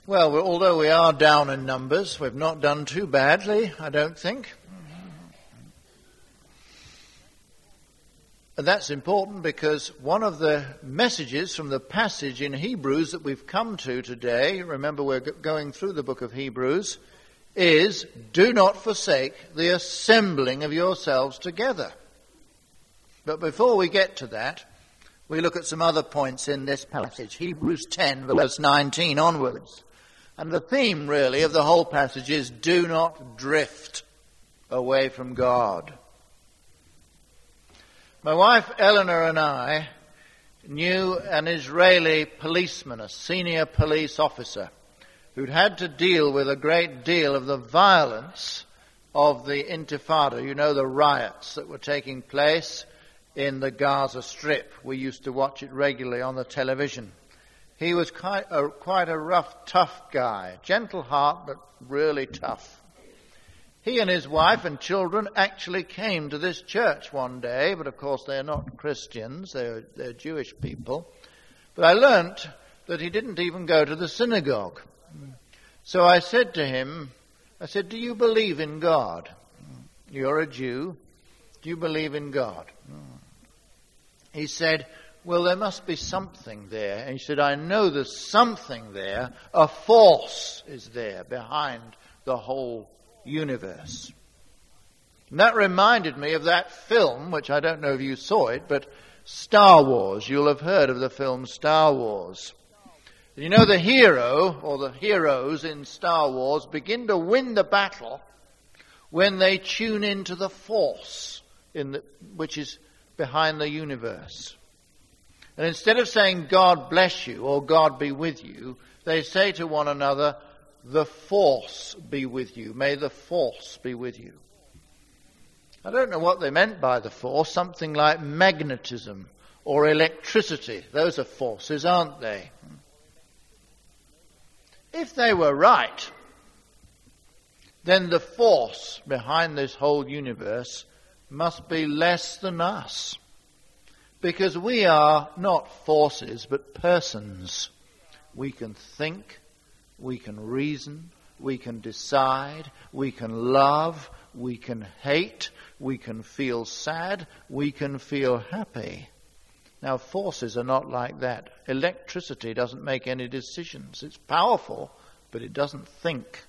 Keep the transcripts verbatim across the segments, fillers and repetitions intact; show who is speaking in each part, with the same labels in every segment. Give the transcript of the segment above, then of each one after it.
Speaker 1: Well, although we are down in numbers, we've not done too badly, I don't think. And that's important because one of the messages from the passage in Hebrews that we've come to today, remember we're going through the book of Hebrews, is do not forsake the assembling of yourselves together. But before we get to that, we look at some other points in this passage, Hebrews ten, verse nineteen onwards. And the theme, really, of the whole passage is do not drift away from God. My wife Eleanor and I knew an Israeli policeman, a senior police officer, who'd had to deal with a great deal of the violence of the Intifada. You know, the riots that were taking place in the Gaza Strip. We used to watch it regularly on the television. He was quite a, quite a rough, tough guy. Gentle heart, but really tough. He and his wife and children actually came to this church one day, but of course they're not Christians, they're, they're Jewish people. But I learnt that he didn't even go to the synagogue. So I said to him, I said, do you believe in God? You're a Jew. Do you believe in God? He said, well, there must be something there. And he said, I know there's something there. A force is there behind the whole universe. And that reminded me of that film, which I don't know if you saw it, but Star Wars. You'll have heard of the film Star Wars. You know, the hero, or the heroes in Star Wars, begin to win the battle when they tune into the force in the, which is behind the universe. And instead of saying, God bless you, or God be with you, they say to one another, the force be with you. May the force be with you. I don't know what they meant by the force. Something like magnetism or electricity. Those are forces, aren't they? If they were right, then the force behind this whole universe must be less than us. Because we are not forces, but persons. We can think. We can reason, we can decide, we can love, we can hate, we can feel sad, we can feel happy. Now, forces are not like that. Electricity doesn't make any decisions. It's powerful, but it doesn't think.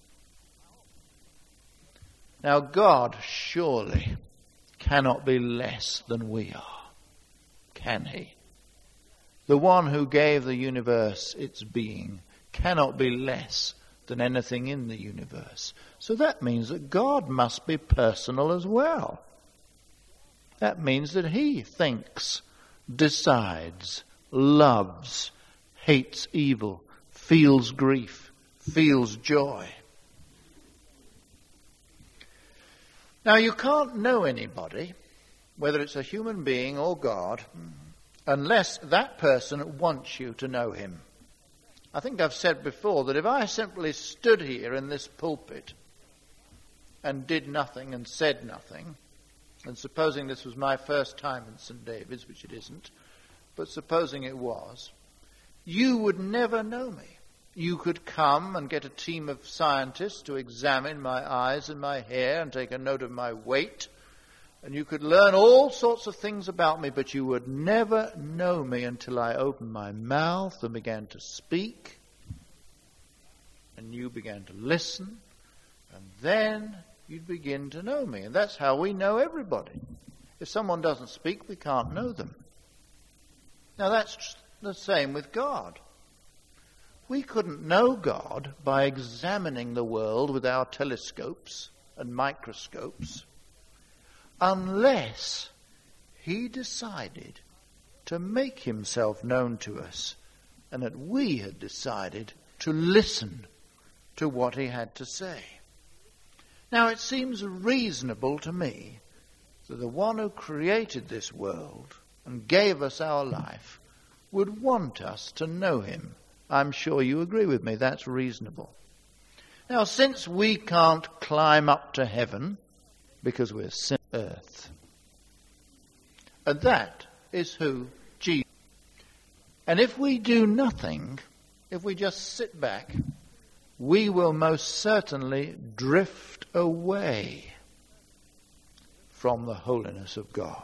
Speaker 1: Now, God surely cannot be less than we are, can he? The one who gave the universe its being cannot be less than anything in the universe. So that means that God must be personal as well. That means that he thinks, decides, loves, hates evil, feels grief, feels joy. Now, you can't know anybody, whether it's a human being or God, unless that person wants you to know him. I think I've said before that if I simply stood here in this pulpit and did nothing and said nothing, and supposing this was my first time in Saint David's, which it isn't, but supposing it was, you would never know me. You could come and get a team of scientists to examine my eyes and my hair and take a note of my weight, and you could learn all sorts of things about me, but you would never know me until I opened my mouth and began to speak, and you began to listen, and then you'd begin to know me. And that's how we know everybody. If someone doesn't speak, we can't know them. Now that's the same with God. We couldn't know God by examining the world with our telescopes and microscopes, unless he decided to make himself known to us and that we had decided to listen to what he had to say. Now, it seems reasonable to me that the one who created this world and gave us our life would want us to know him. I'm sure you agree with me, that's reasonable. Now, since we can't climb up to heaven because we're sin earth, and that is who Jesus is. And if we do nothing, if we just sit back we will most certainly drift away from the holiness of God.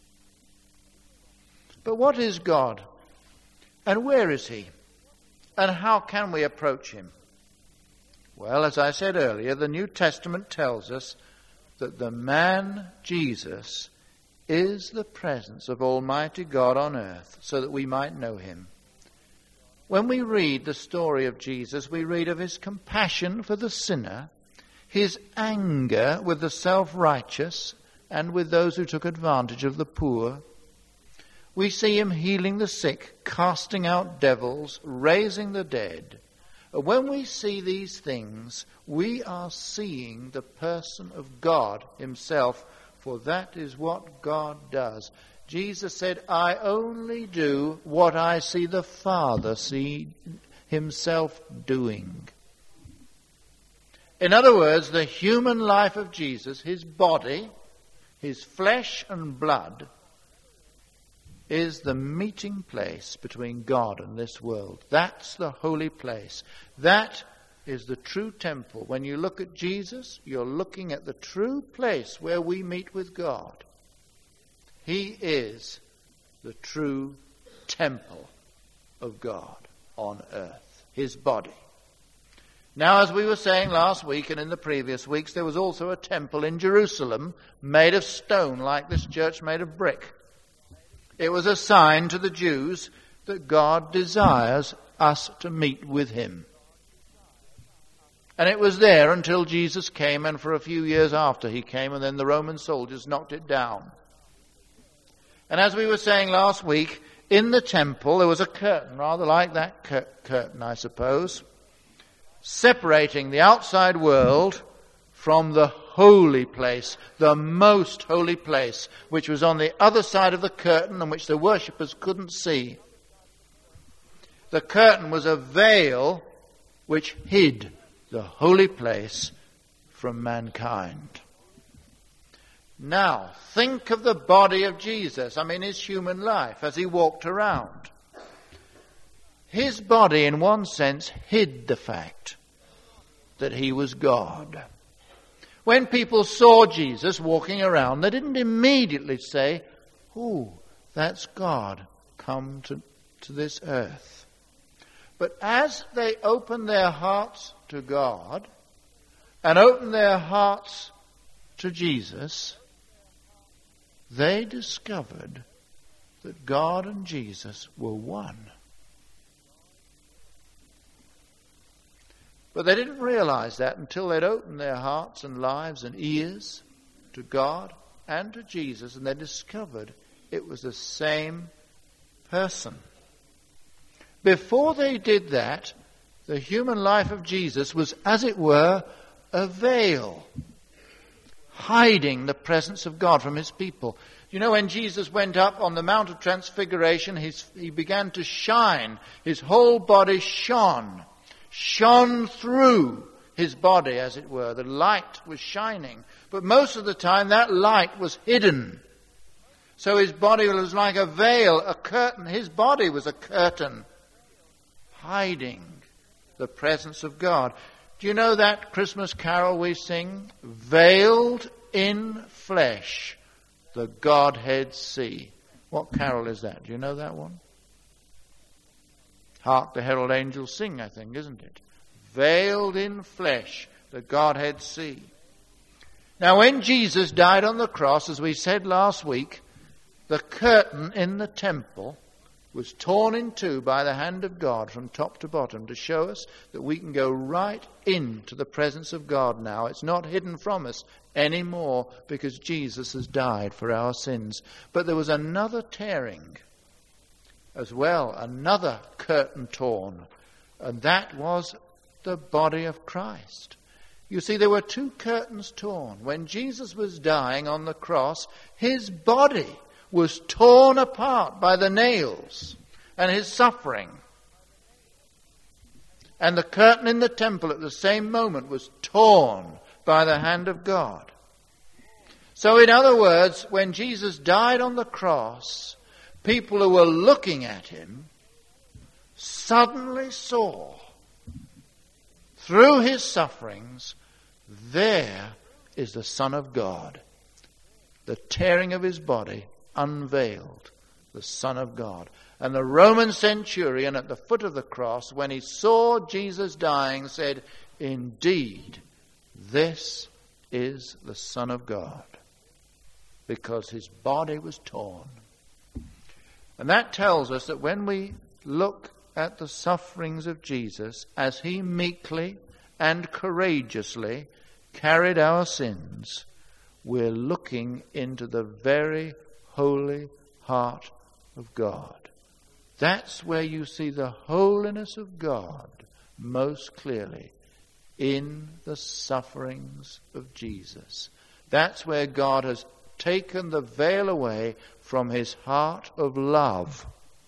Speaker 1: But what is God? And where is he? And how can we approach him? Well, as I said earlier, the New Testament tells us that the man Jesus is the presence of Almighty God on earth, so that we might know him. When we read the story of Jesus, we read of his compassion for the sinner, his anger with the self-righteous and with those who took advantage of the poor. We see him healing the sick, casting out devils, raising the dead. When we see these things, we are seeing the person of God himself, for that is what God does. Jesus said, I only do what I see the Father see himself doing. In other words, the human life of Jesus, his body, his flesh and blood, is the meeting place between God and this world. That's the holy place. That is the true temple. When you look at Jesus, you're looking at the true place where we meet with God. He is the true temple of God on earth, his body. Now, as we were saying last week and in the previous weeks, there was also a temple in Jerusalem made of stone, like this church made of brick. It was a sign to the Jews that God desires us to meet with him. And it was there until Jesus came, and for a few years after he came, and then the Roman soldiers knocked it down. And as we were saying last week, in the temple there was a curtain, rather like that cur- curtain, I suppose, separating the outside world from the holy place, the most holy place, which was on the other side of the curtain and which the worshippers couldn't see. The curtain was a veil which hid the holy place from mankind. Now, think of the body of Jesus, I mean his human life, as he walked around. His body, in one sense, hid the fact that he was God. When people saw Jesus walking around, they didn't immediately say, "Oh, that's God come to, to this earth." But as they opened their hearts to God and opened their hearts to Jesus, they discovered that God and Jesus were one. But they didn't realize that until they'd opened their hearts and lives and ears to God and to Jesus, and they discovered it was the same person. Before they did that, the human life of Jesus was, as it were, a veil, hiding the presence of God from his people. You know, when Jesus went up on the Mount of Transfiguration, his, he began to shine. His whole body shone. Shone through his body, as it were. The light was shining. But most of the time that light was hidden. So his body was like a veil, a curtain. His body was a curtain, hiding the presence of God. Do you know that Christmas carol we sing? Veiled in flesh, the Godhead see. What carol is that? Do you know that one? Hark the herald angels sing, I think, isn't it? Veiled in flesh, the Godhead see. Now, when Jesus died on the cross, as we said last week, the curtain in the temple was torn in two by the hand of God from top to bottom to show us that we can go right into the presence of God now. It's not hidden from us anymore because Jesus has died for our sins. But there was another tearing as well, another curtain torn, and that was the body of Christ. You see, there were two curtains torn. When Jesus was dying on the cross, his body was torn apart by the nails and his suffering. And the curtain in the temple at the same moment was torn by the hand of God. So in other words, when Jesus died on the cross, people who were looking at him suddenly saw through his sufferings, there is the Son of God. The tearing of his body unveiled the Son of God. And the Roman centurion at the foot of the cross, when he saw Jesus dying, said, indeed, this is the Son of God, because his body was torn. And that tells us that when we look at the sufferings of Jesus as he meekly and courageously carried our sins, we're looking into the very holy heart of God. That's where you see the holiness of God most clearly, in the sufferings of Jesus. That's where God has taken the veil away from his heart of love.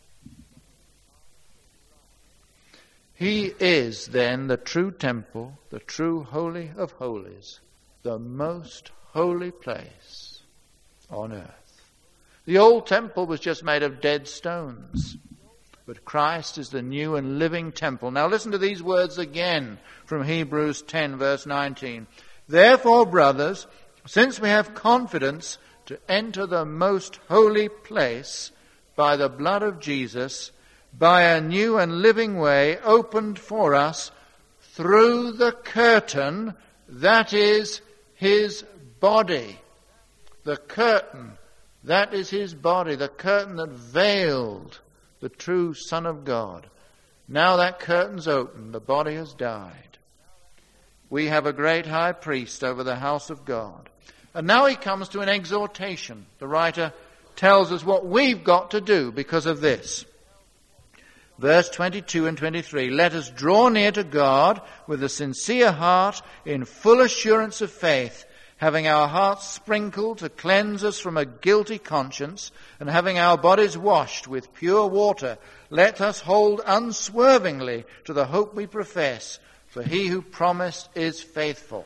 Speaker 1: He is then the true temple, the true holy of holies, the most holy place on earth. The old temple was just made of dead stones, but Christ is the new and living temple. Now listen to these words again from Hebrews ten, verse nineteen. Therefore, brothers, since we have confidence to enter the most holy place by the blood of Jesus, by a new and living way opened for us through the curtain, that is his body. The curtain, that is his body, the curtain that veiled the true Son of God. Now that curtain's open, the body has died. We have a great high priest over the house of God. And now he comes to an exhortation. The writer tells us what we've got to do because of this. Verse twenty-two and twenty-three, let us draw near to God with a sincere heart in full assurance of faith, having our hearts sprinkled to cleanse us from a guilty conscience, and having our bodies washed with pure water, let us hold unswervingly to the hope we profess, for he who promised is faithful.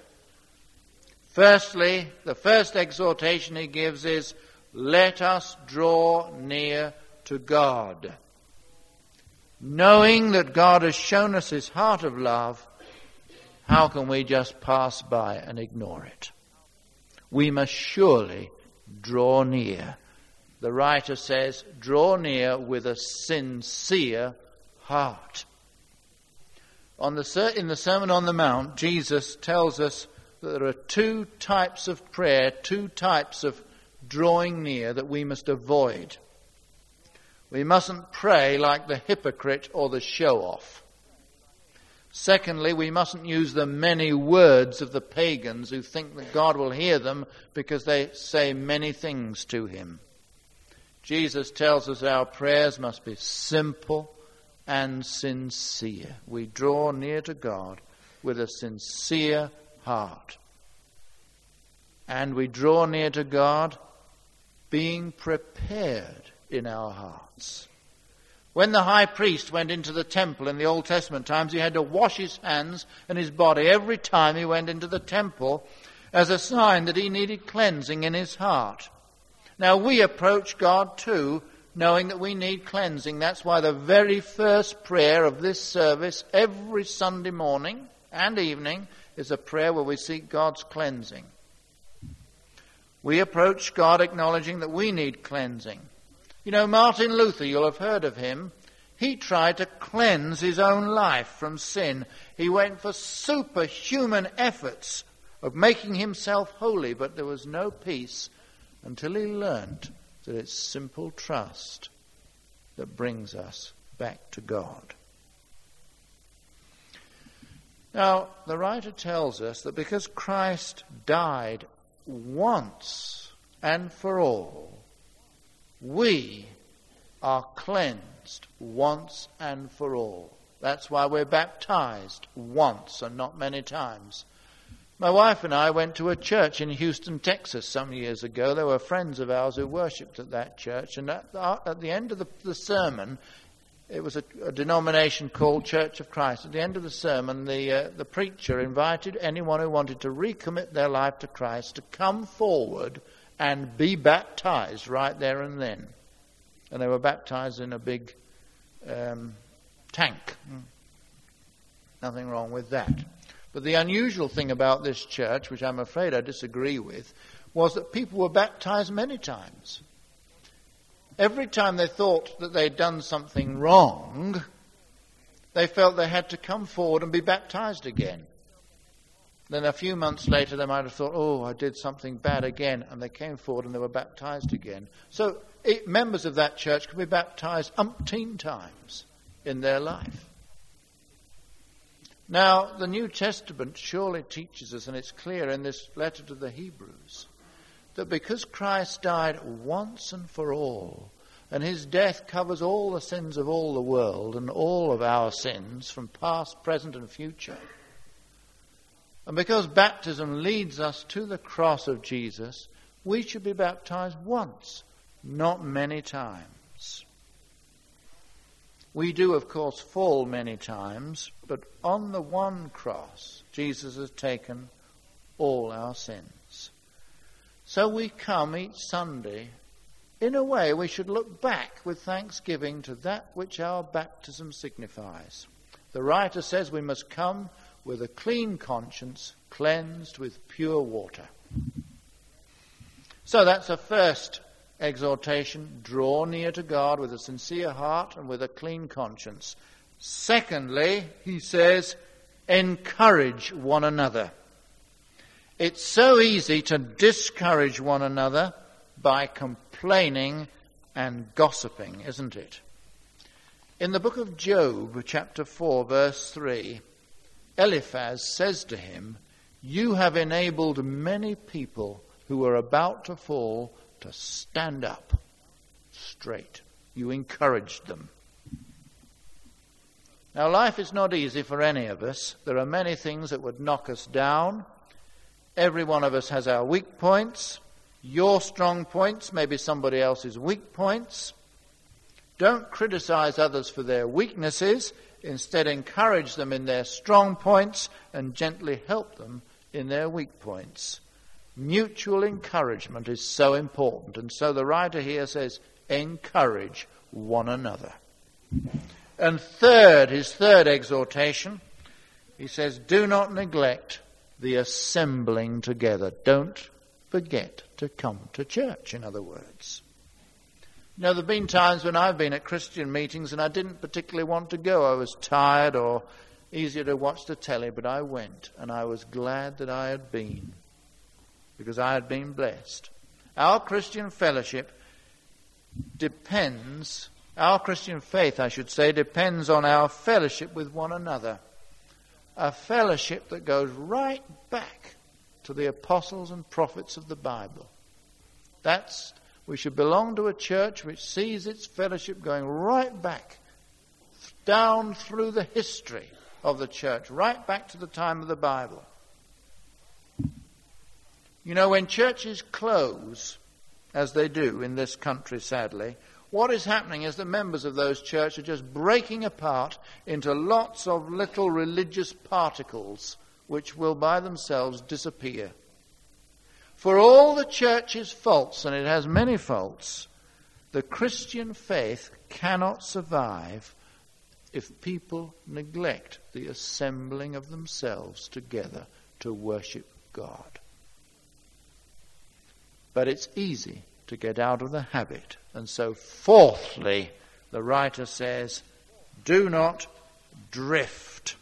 Speaker 1: Firstly, the first exhortation he gives is, let us draw near to God. Knowing that God has shown us his heart of love, how can we just pass by and ignore it? We must surely draw near. The writer says, draw near with a sincere heart. On the, in the Sermon on the Mount, Jesus tells us that there are two types of prayer, two types of drawing near that we must avoid. We mustn't pray like the hypocrite or the show-off. Secondly, we mustn't use the many words of the pagans who think that God will hear them because they say many things to him. Jesus tells us our prayers must be simple and sincere. We draw near to God with a sincere heart. And we draw near to God being prepared in our hearts. When the high priest went into the temple in the Old Testament times, he had to wash his hands and his body every time he went into the temple as a sign that he needed cleansing in his heart. Now we approach God too, knowing that we need cleansing. That's why the very first prayer of this service every Sunday morning and evening is a prayer where we seek God's cleansing. We approach God acknowledging that we need cleansing. You know, Martin Luther, you'll have heard of him. He tried to cleanse his own life from sin. He went for superhuman efforts of making himself holy, but there was no peace until he learned that it's simple trust that brings us back to God. Now, the writer tells us that because Christ died once and for all, we are cleansed once and for all. That's why we're baptized once and not many times. My wife and I went to a church in Houston, Texas some years ago. There were friends of ours who worshipped at that church. And at, at the end of the, the sermon, it was a, a denomination called Church of Christ. At the end of the sermon, the, uh, the preacher invited anyone who wanted to recommit their life to Christ to come forward and be baptized right there and then. And they were baptized in a big um, tank. Nothing wrong with that. But the unusual thing about this church, which I'm afraid I disagree with, was that people were baptized many times. Every time they thought that they'd done something wrong, they felt they had to come forward and be baptized again. Then a few months later they might have thought, oh, I did something bad again, and they came forward and they were baptized again. So it, members of that church could be baptized umpteen times in their life. Now, the New Testament surely teaches us, and it's clear in this letter to the Hebrews, that because Christ died once and for all, and his death covers all the sins of all the world and all of our sins from past, present and future, and because baptism leads us to the cross of Jesus, we should be baptized once, not many times. We do, of course, fall many times, but on the one cross, Jesus has taken all our sins. So we come each Sunday. In a way, we should look back with thanksgiving to that which our baptism signifies. The writer says we must come with a clean conscience, cleansed with pure water. So that's a first exhortation. Draw near to God with a sincere heart and with a clean conscience. Secondly, he says, encourage one another. It's so easy to discourage one another by complaining and gossiping, isn't it? In the book of Job, chapter four, verse three, Eliphaz says to him, you have enabled many people who are about to fall to stand up straight. You encouraged them. Now, life is not easy for any of us. There are many things that would knock us down. Every one of us has our weak points. Your strong points may be somebody else's weak points. Don't criticize others for their weaknesses. Instead, encourage them in their strong points and gently help them in their weak points. Mutual encouragement is so important. And so the writer here says, encourage one another. And third, his third exhortation, he says, do not neglect the assembling together. Don't forget to come to church, in other words. You know, there have been times when I've been at Christian meetings and I didn't particularly want to go. I was tired or easier to watch the telly, but I went and I was glad that I had been, because I had been blessed. Our Christian fellowship depends, our Christian faith, I should say, depends on our fellowship with one another. A fellowship that goes right back to the apostles and prophets of the Bible. That's, we should belong to a church which sees its fellowship going right back, down through the history of the church, right back to the time of the Bible. You know, when churches close, as they do in this country, sadly, what is happening is the members of those churches are just breaking apart into lots of little religious particles which will by themselves disappear. For all the church's faults, and it has many faults, the Christian faith cannot survive if people neglect the assembling of themselves together to worship God. But it's easy to get out of the habit. And so, fourthly, the writer says, do not drift.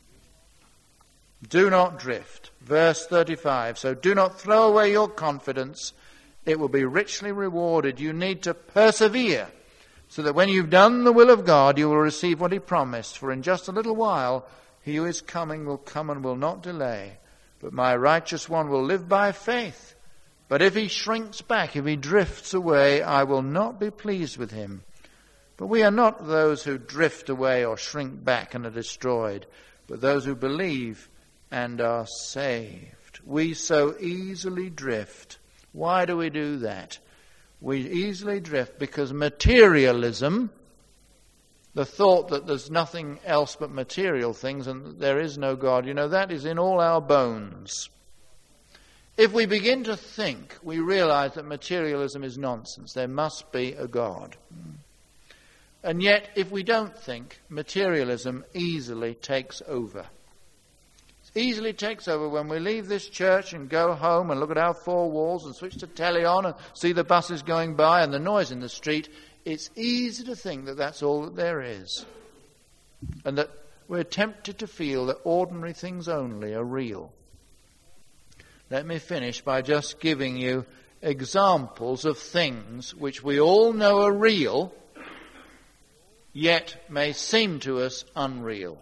Speaker 1: Do not drift. Verse thirty-five, so do not throw away your confidence. It will be richly rewarded. You need to persevere, so that when you've done the will of God, you will receive what he promised. For in just a little while, he who is coming will come and will not delay. But my righteous one will live by faith. But if he shrinks back, if he drifts away, I will not be pleased with him. But we are not those who drift away or shrink back and are destroyed, but those who believe and are saved. We so easily drift. Why do we do that? We easily drift because materialism, the thought that there's nothing else but material things and that there is no God, you know, that is in all our bones. If we begin to think, we realize that materialism is nonsense. There must be a God. And yet, if we don't think, materialism easily takes over. It's easily takes over when we leave this church and go home and look at our four walls and switch the telly on and see the buses going by and the noise in the street. It's easy to think that that's all that there is. And that we're tempted to feel that ordinary things only are real. Let me finish by just giving you examples of things which we all know are real, yet may seem to us unreal.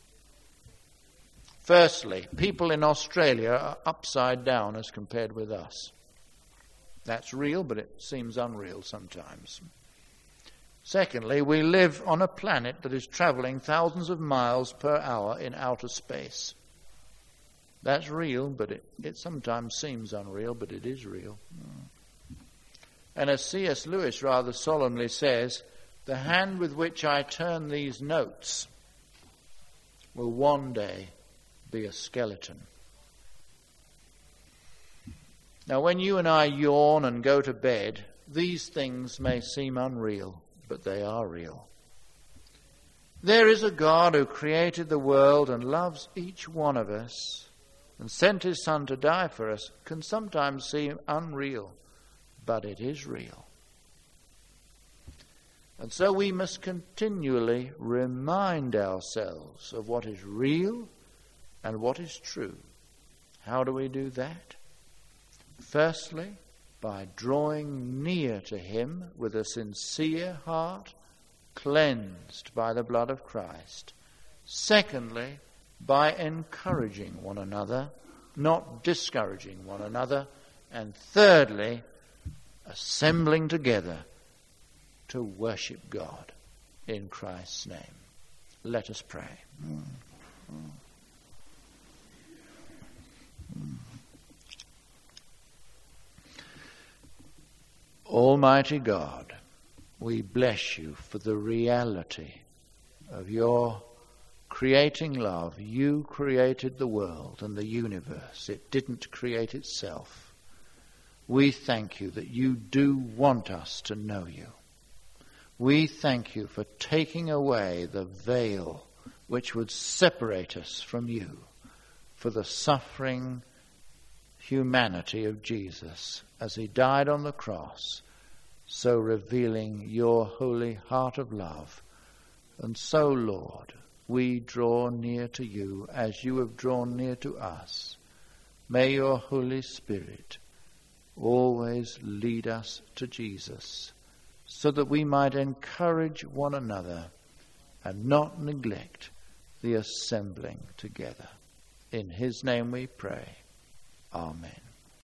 Speaker 1: Firstly, people in Australia are upside down as compared with us. That's real, but it seems unreal sometimes. Secondly, we live on a planet that is travelling thousands of miles per hour in outer space. That's real, but it, it sometimes seems unreal, but it is real. And as C S Lewis rather solemnly says, the hand with which I turn these notes will one day be a skeleton. Now, when you and I yawn and go to bed, these things may seem unreal, but they are real. There is a God who created the world and loves each one of us and sent his Son to die for us. Can sometimes seem unreal, but it is real. And so we must continually remind ourselves of what is real and what is true. How do we do that? Firstly, by drawing near to him with a sincere heart, cleansed by the blood of Christ. Secondly, by encouraging one another, not discouraging one another. And thirdly, assembling together to worship God in Christ's name. Let us pray. Mm. Mm. Mm. Almighty God, we bless you for the reality of your creating love. You created the world and the universe. It didn't create itself. We thank you that you do want us to know you. We thank you for taking away the veil which would separate us from you, for the suffering humanity of Jesus as he died on the cross, so revealing your holy heart of love. And so, Lord, we draw near to you as you have drawn near to us. May your Holy Spirit always lead us to Jesus, so that we might encourage one another and not neglect the assembling together. In his name we pray. Amen.